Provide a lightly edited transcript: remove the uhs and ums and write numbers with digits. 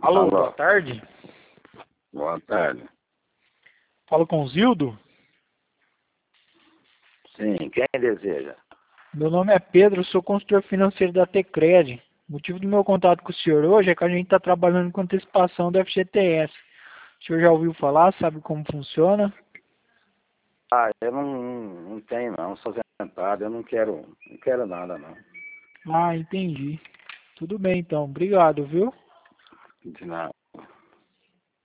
Alô, Alô, boa tarde. boa tarde. Falo com o Zildo. Sim, quem deseja? Meu nome é Pedro, sou consultor financeiro da Tecred. O motivo do meu contato com o senhor hoje é que a gente está trabalhando com antecipação do FGTS. O senhor já ouviu falar? Sabe como funciona? Eu não tenho não, sou aposentado, eu não quero nada não. Ah, entendi. Tudo bem então. Obrigado, viu? De nada.